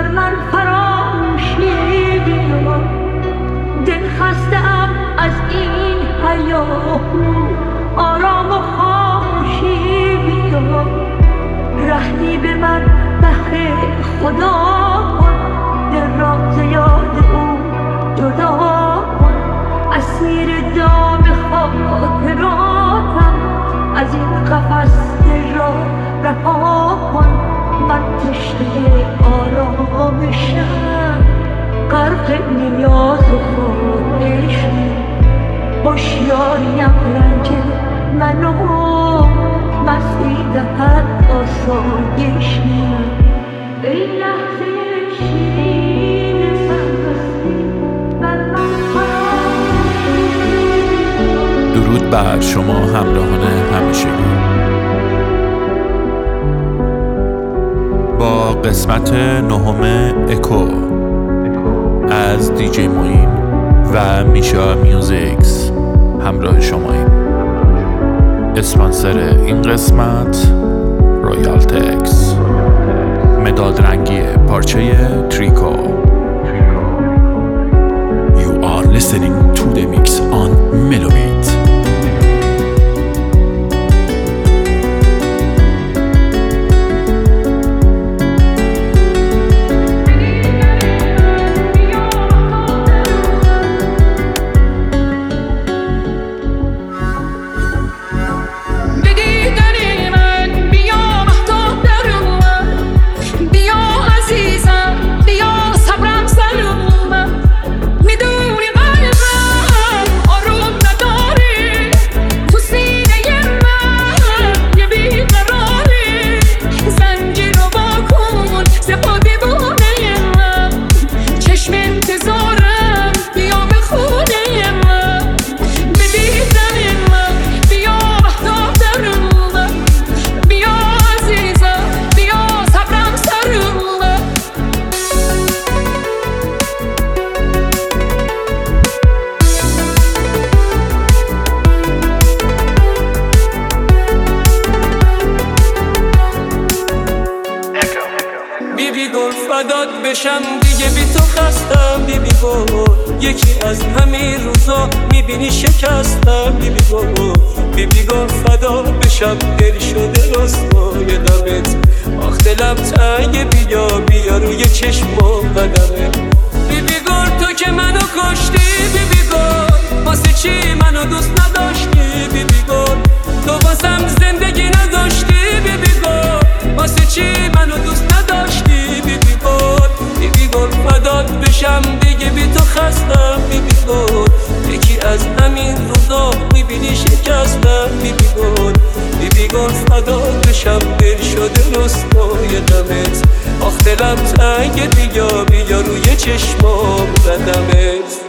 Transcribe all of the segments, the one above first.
بر من فراموشی بیا، دل خسته‌ام از این هیاهو، آرام و خاموشی بیا. رحمی به من بهر خدا کن، دل را ز یاد او جدا کن. اسیر دام خاطراتم، از این قفس دل را رها کن. من تشنه آرامشم، غرق نیاز و خواهشم. هوشیاریم رنج منو مستی دهد آسایشم. ای لحظه شیرین سرمستی بر من فراموشی. درود بر شما همراهان همیشگی. با قسمت 9 اکو از دیجی موین و میشا میوزیکس همراه شماییم. اسپانسر این قسمت رویال تکس، مداد رنگی پارچه تریکو. You are listening to the mix on Melobit. بشم دیگه بی تو خستم بیبی گل. یکی از همین روزا میبینی شکستم بیبی گل. بیبی گل فدا بشم دل شده رسوای دمت. آخ دلم تنگ بیا روی چشم و قدمت. بیبی گل تو که منو کشتی بیبی گل، واسه چی منو دوست نداشتی بیبی گل؟ تو واسم زندگی نداشتی بیبی گل، واسه چی منو دوست نداشتی بیبی گل؟ بیبی گل فدات بشم دیگه بی تو خستم بیبی گل. یکی از همین روزا میبینی شکستم بیبی گل. بیبی گل فدات بشم دل شده رسوای غمت. آخ دلم تنگ بیا روی چشمام زدمت.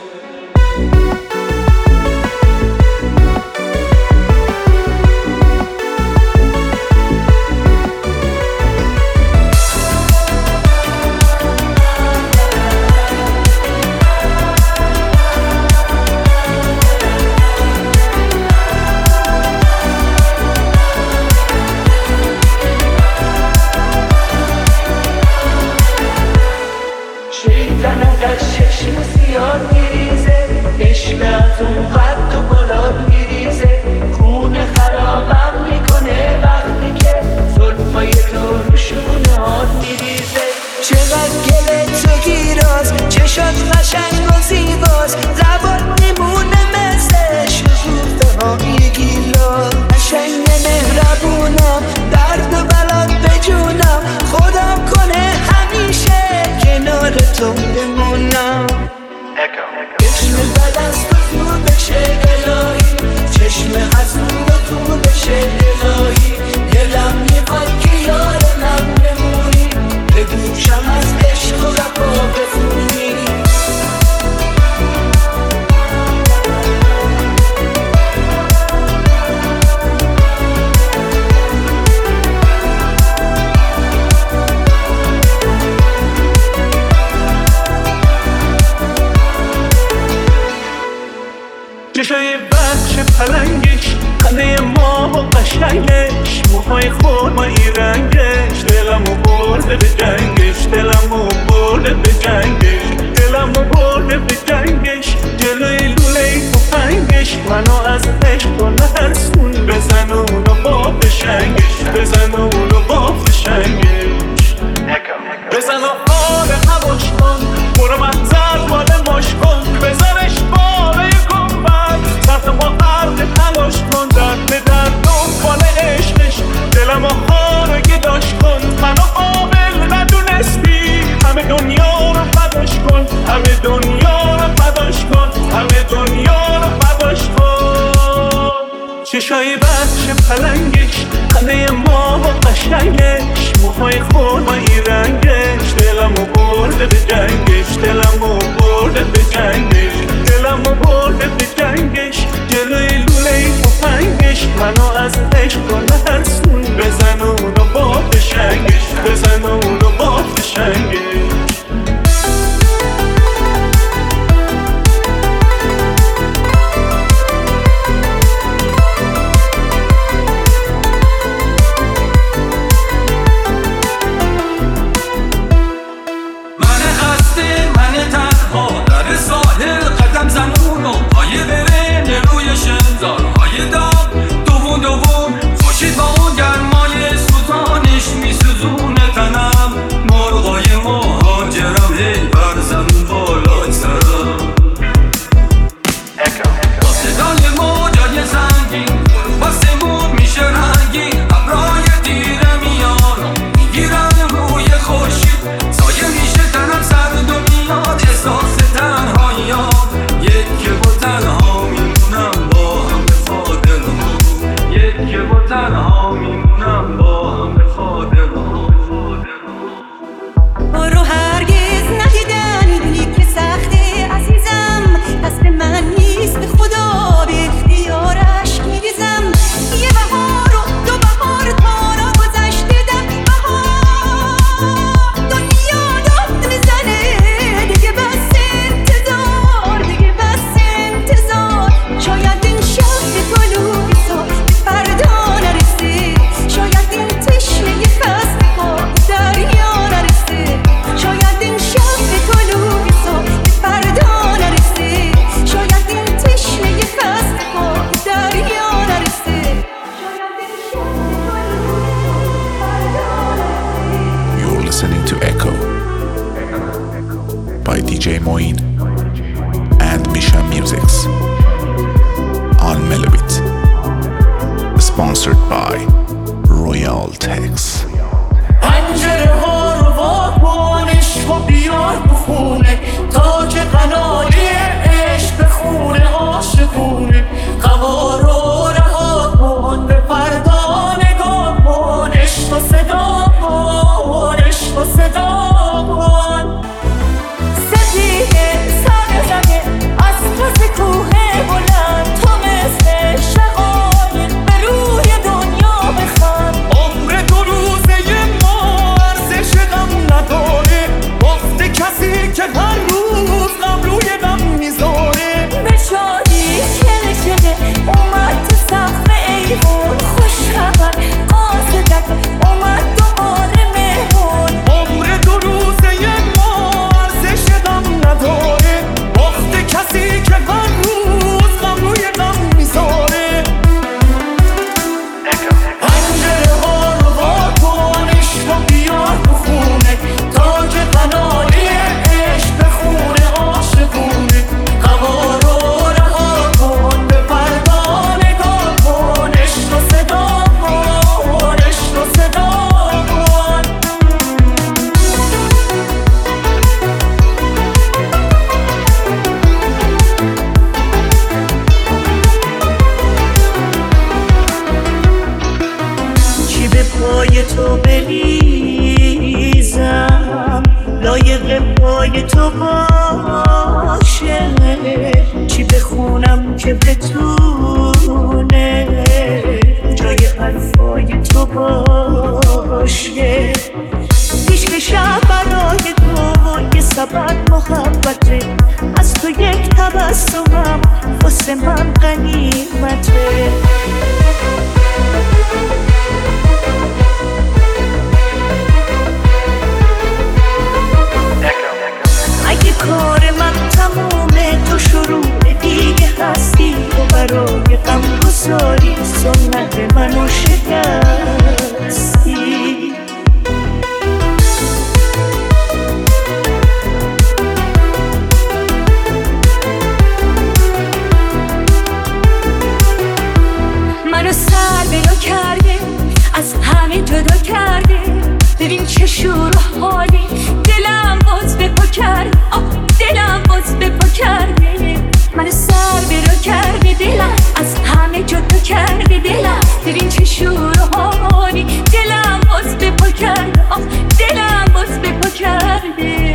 چشای بچه پلنگش خنده ما و قشنگش، موهای خرمایی رنگش، دلمو برده به جنگش، دلمو برده به جنگش، دلمو برده به جنگش. جلوی لوله تفنگش منو از عشق و نرسون، بزن اونو با فشنگش، بزن اونو با فشنگش، بزن و آب هواش کن، برو منظر مال ماش کن، بزنش بالا گنبد، سخت با عرق تلاش کن، درد به درد دنبال عشقش، دلم و خارگی داشت کن، منو قابل ندونستی، همه دنیا رو فداش کن، همه دنیا رو فداش کن، همه دنیا رو فداش کن. چشای بچه پلنگش، خنده ما و قشنگش، موهای خرمایی رنگش، دلمو برده به جنگش، دلمو برده به جنگش، دلمو برده به جنگش. جلوی لوله تفنگش منو از عشق و نرسون، بزن اونو با فشنگش، بزن اونو با فشنگش. زارهای داغ دوون دوون خوشید با اون گرمای سوزانش میسوزونه تنم، مرغای مهاجرم هی بر زمین بالای سرم، با صدای موجای زنگین باسمون میشه رنگین، ابرای دیره میان میگیرن روی خورشید، سایه میشه تنم سرد و میاد احساس تنهاییام، یکی با تنها میمونم که با تنها میمونم با هم به خاطر برو هرگز ندیدن که سخته عزیزم، دست من نیست به خدا به اختیارش میریزم، یه بهار و دو بهار تا را گذشته 10 بهار، دنیا داد میزنه دیگه بس انتظار، دیگه بس انتظار، شاید این شب به طلوع صبح فردا نرسه، شاید این تشنه فصل ها دریا نرسه، شاید این شب به طلوع صبح فردا نرسه، شاید این تشنه فصل ها دریا نرسه، شاید این شب به طلوع فردا نرسه. You're listening to Echo by DJ Moin and Misha Musics on Melobit, sponsored by Royal Tex. پنجره ها رو واکنش و بیار بخونه، تاج قناری عشق بخونه عاشقونه، هوا رو رها کن، به فردا نگاه کن، عشق و صدا کن، عشق و صدا کن. سفیه سر زده از پس کوه بلند، تو مثل شقایق به روی دنیا بخند، عمر 2 روزه ما ارزش غم نداره، گفته کسی که هر روز غم روی غم میذاره، به شادی چله چله اومد تو سقف ایوون، خوش خبر قاصدک اومد دوباره مهمون، عمر 2 روزه ما ارزش غم نداره، گفته کسی که هر روز غم روی غم میذاره. پنجره ها رو واکن، عشق و بیار بخونه، تاج قناری عشق بخونه عاشقونه، هوا رو رها کن، به فردا نگاه کن، عشق و صدا کن، عشق و صدا کن. چی به پای تو بریزم لایق پای تو باشه، چی بخونم که بتونه جای حرفای تو باشه، پیش شب برای تو یه سبب محبته، از تو یک تبسمم واسه من غنیمته. غم گساری سنت منو شکستی. منو سر بلا کرده از همه جدا کرده، ببین چه شور و حالی دلم باز به پا کرده، دلم باز به پا کرده. منو سر بلا کرده دلم از همه جدا کرده، دلم ببین چه شور و حالی دلم باز به پا کرده، دلم باز به پا کرده.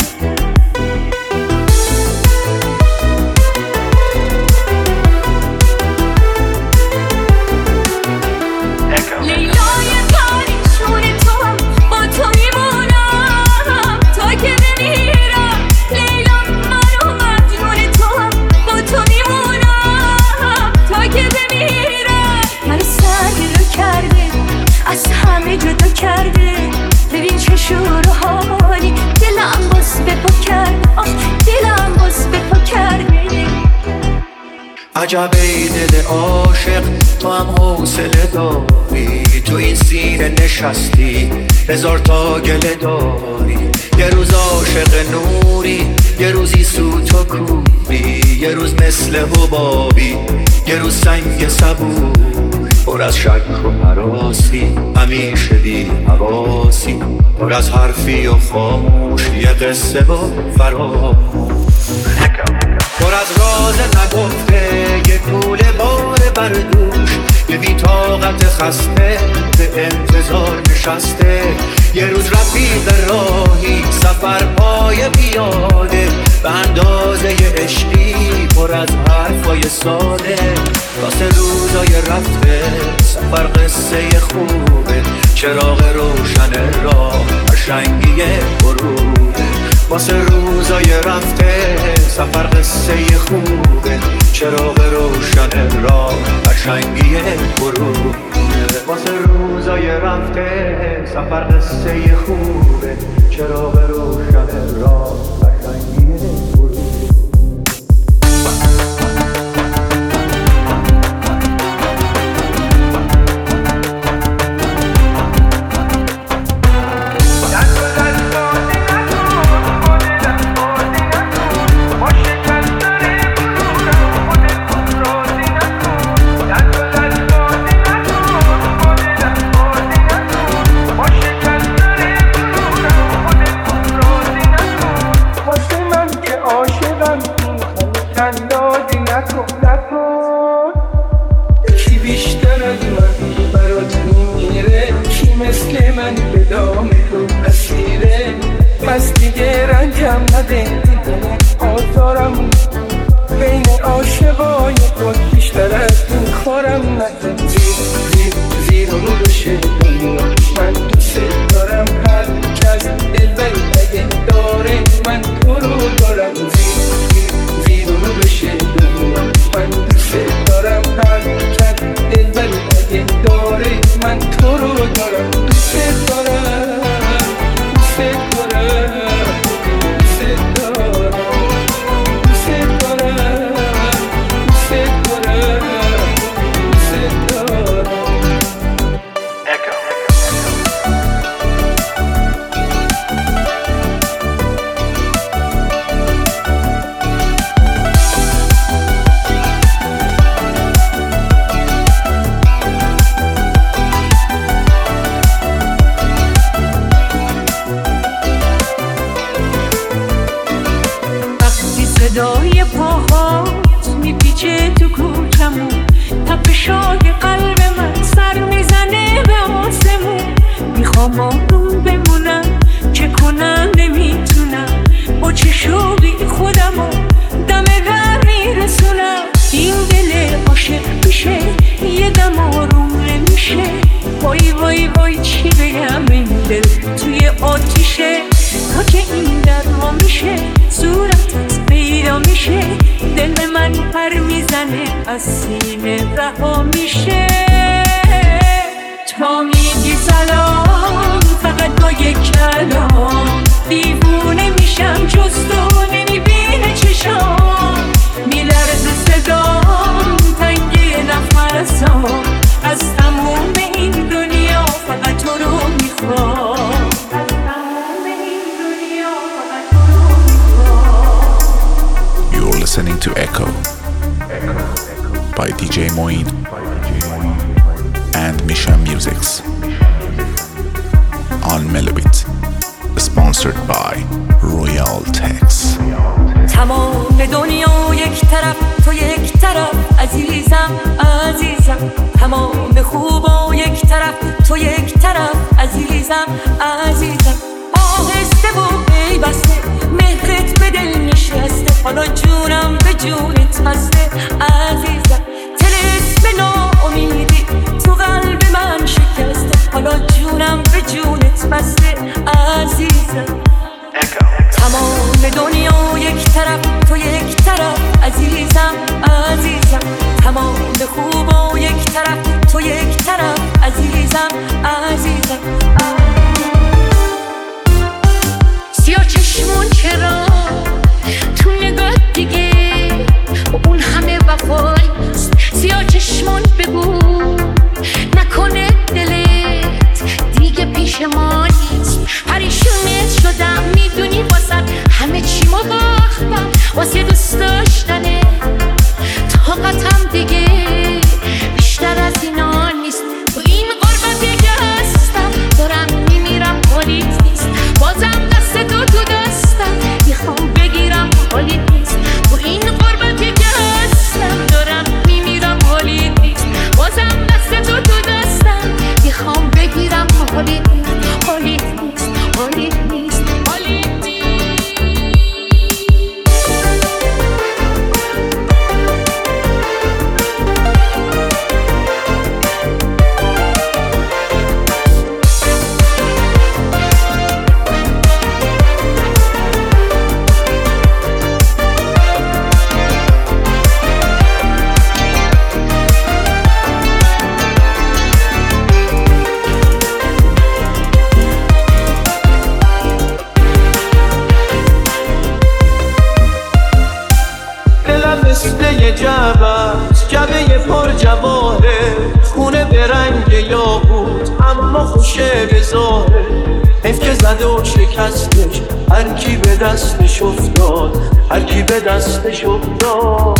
جدا کرده ببین چه شور و حالی دلم باز به پا کرده، دلم باز به پا کرده. عجب ای دل عاشق تو هم حوصله داری، تو این سینه نشستی هزار تا گله داری. یه روز عاشق نوری، یه روزی سوت و کوری، یه روز مثل حبابی، یه روز سنگ صبور پر از شک و هراسی، همیشه بی حواسی، پر از حرفی و خاموش، یه قصه و فراموش، پر از راز نگفته، یه کوله بار بر دوش، یه بی طاقت خسته به انتظار نشسته. یه روز رفیق راهی سفر پای پیاده، به اندازه یه عشقی پر از حرفای ساده. واسه روزای رفته سفر قصه خوبه، چراغ روشن راه قشنگی غروبه. واسه روزای رفته سفر قصه خوبه، چراغ روشن راه قشنگی غروبه. واسه روزای رفته سفر قصه خوبه، چراغ روشن راه قشنگی غروبه. کی بیشتر از من برات میمیره، کی مثل من به دام تو اسیره. بس دیگه رنجم نده آزارم، بین عاشقای خود بیشتر از این کارم نده. زیر و رو بشه دنیا من دوست دارم، هر کس دلبر اگه داره من تو رو دارم. زیر و رو بشه دنیا من دوست دارم، هر کس دلبر اگه داره من تو رو دارم. دوست دارم، دوست دارم، دوست دارم، دوست دارم، دوست دارم، دوست دارم. صدای پاهات میپیچه تو کوچمون، تپشای قلب من سر میزنه به آسمون. میخوام آروم بمونم، چه کنم نمیتونم، با چه شوقی خودمو دم در میرسونم. این دل عاشق میشه یه دم آروم نمیشه، وای وای وای چی بگم این دل توی آتیشه. تا که این در ما میشه صورتت پیدا میشه، دل من پر میزنه از سینه رها میشه. تا میگی سلام فقط با یک کلام، دیوونه میشم جز تو نمیبینه چشام. میلرزه صدام تنگی نفس Moin and Misha Musics on Melobit, sponsored by Royal Tex. تمام دنیا یک طرف تو یک طرف عزیزم عزیزم تمام خوبا یک طرف تو یک طرف عزیزم عزیزم آهسته و پیوسته مهرت به دل نشسته حالا جونم به جونت بسته عزیزم طلسم ناامیدی تو قلب من شکسته حالا جونم به جونت بسته عزیزم تمام دنیا یک طرف تو یک طرف عزیزم عزیزم تمام خوبا یک طرف تو یک طرف عزیزم عزیزم سیاه چشمون چرا تو نگاه دیگه اون همه وفایست سیاه چشمون بگو نکنه دلت دیگه پیش ما نیست پریشونت شدم میدونی واسه همه چی ما باختم واسه دوست داشتنه طاقتم دیگه بیشتر از اینا نیست تو این غربت دیگه هستم دارم میمیرم حالیت نیست بازم دست تو دستم میخوام بگیرم حالیت نیست تو این غربت دیگه هستم دارم میمیرم حالیت نیست بازم دست تو دستم میخوام بگیرم حالیت نیست حالیت نیست حالیت نیست حالیت نیست جبه پر جواهره خونه به رنگ یاقوت اما خوشه به ظاهره حیف که زده و شکستش هر کی به دستش افتاد هر کی به دستش افتاد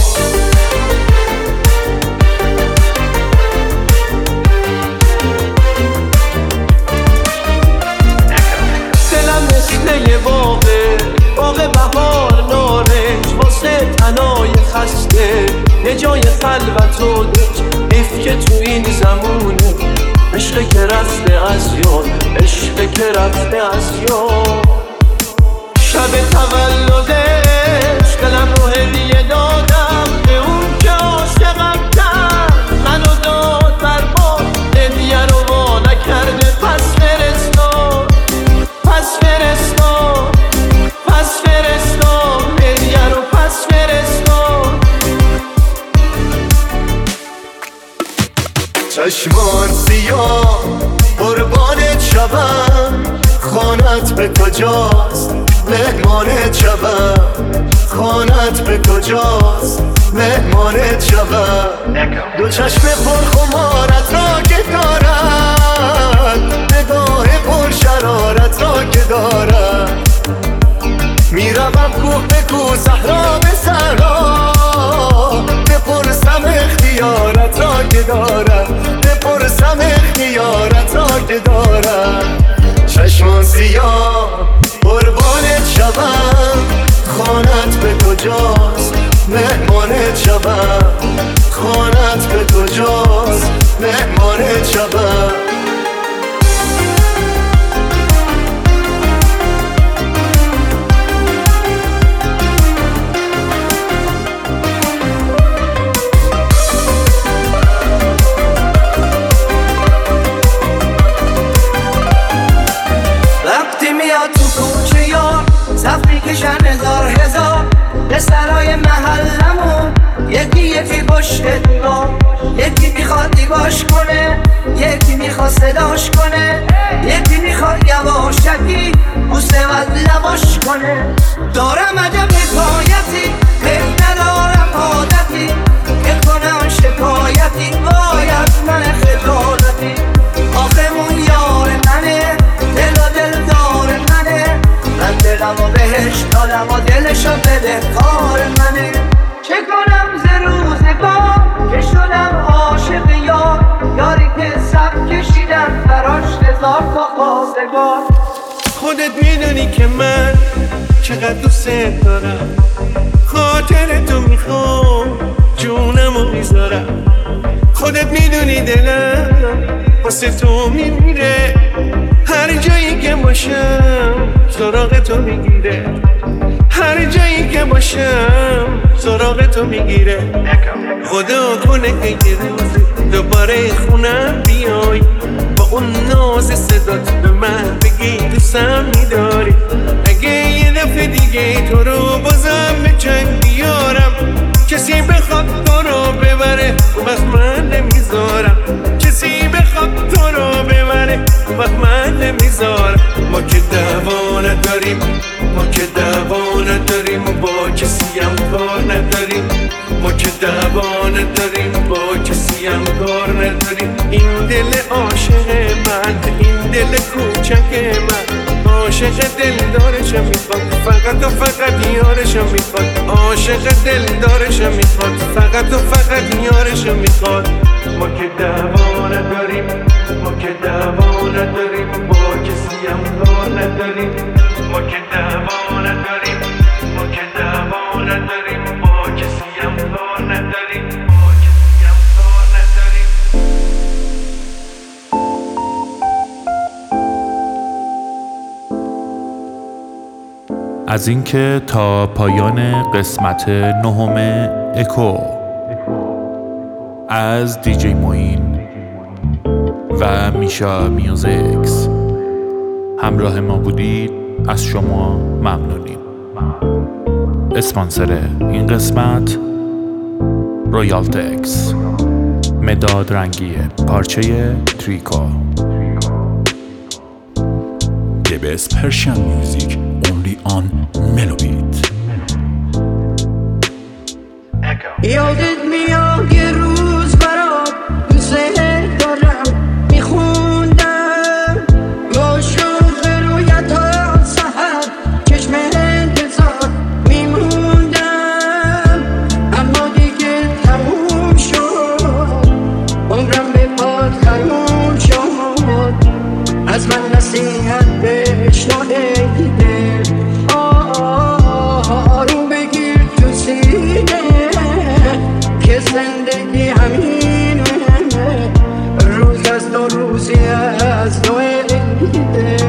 دلم مثل یه باغ بهار نارنج واسه تنای خسته یه جای خلوت و دج حیف که تو این زمونه عشق که رفته از یاد عشق که رفته از یاد شب تولدش دلم رو هدیه دادم به اون که عاشقم کرد منو داد بر ما هدیه رو وا نکرده پس فرستاد پس فرستاد پس فرستاد هدیه رو پس فرستاد چشمان سیاه قربانت شبم خانت به کجاست مهمانت شبم خانت به کجاست مهمانت شبم دو چشم پرخمارت را که دارد نگاه پر شرارت را که دارد میروم کوه به کوه صحرا به صحرا بپرسم اختیارت را که دارم بپرسم اختیارت را که دارم چشمان سیاه قربانت شبم خانت به کجاست مهمانت شبم خانت به کجاست مهمانت شبم میکشن هزار هزار پسرای محلمون یکی یکی پشت دیوار یکی میخواد دیواش کنه یکی میخواد صداش کنه یکی میخواد یواشکی بوسه از لباش کنه دارم عجب حکایتی فکر ندارم عادتی که کنم شکایتی باید من خجالتی آخه اون یار منه دل و دلدار منه من دلم و بهش دادم و دلشو بده کار منه چه کنم ز روزگار که شدم بار. خودت میدونی که من چقدر دوست دارم، خاطر تو میخوام جونمو میذارم. خودت میدونی دلم واسه تو میمیره، هر جایی که باشم سراغ تو میگیره، هر جایی که باشم سراغ تو میگیره. خدا کنه که یه روز دوباره خونم بیای، با اون ناز صدات به من بگی دوستم میداری. اگه یه دفعه دیگه تو رو بازم به چنگ بیارم، کسی بخواد تو رو ببره وقت من نمیذارم، کسی بخواد تو رو ببره وقت من نمیذارم. ما که دعوا نداریم، ما که دعوا نداریم، با کسی هم کار نداریم، ما که دعوا نداریم، با کسی هم کار نداریم. این دل عاشق من، این دل کوچک من، عاشق دلدارشم میخواد، فقط و فقط یارشم میخواد، عاشق دلدارشم میخواد، فقط و فقط یارشم میخواد. ما که دعوا نداریم، ما که دعوا نداریم، با کسی هم کار نداریم، ما که دعوا نداریم، ما که دعوا نداریم، با کسی هم کار نداریم، با کسی هم کار نداریم. از اینکه تا پایان قسمت 9 اکو از دیجی موین و میشا میوزیکس همراه ما بودید، از شما ممنونیم. اسپانسر این قسمت رویال تکس، مداد رنگی پارچه تریکو. The best Persian music only on Melobit. یادت میاد یه روز برات دوست دارم میخوندم، با شوق رویت ها سحر چشم انتظار میموندم، اما دیگه تموم شد، عمرم به پاد تموم شد. از من نصیحت بشنو ای دل، آروم بگیر تو سینه که زندگی همینه، روز از دو روزی از دو عیده.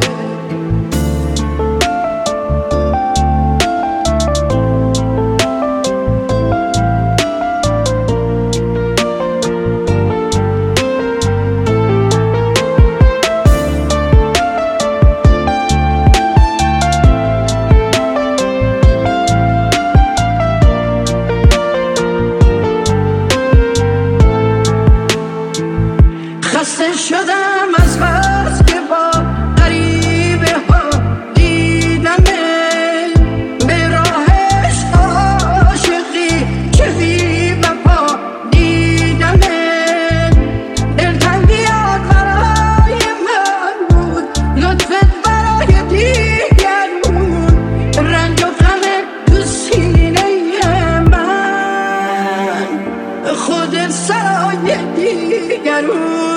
خسته شدم از بس که با غریبه ها دیدمه، به راه عشق عاشقی چه بی وفا دیدمه. دلتنگیات برای من بود، لطفت برای دیگر بود، رنج و غمت تو سینه من، خودت سایه دیگر بود.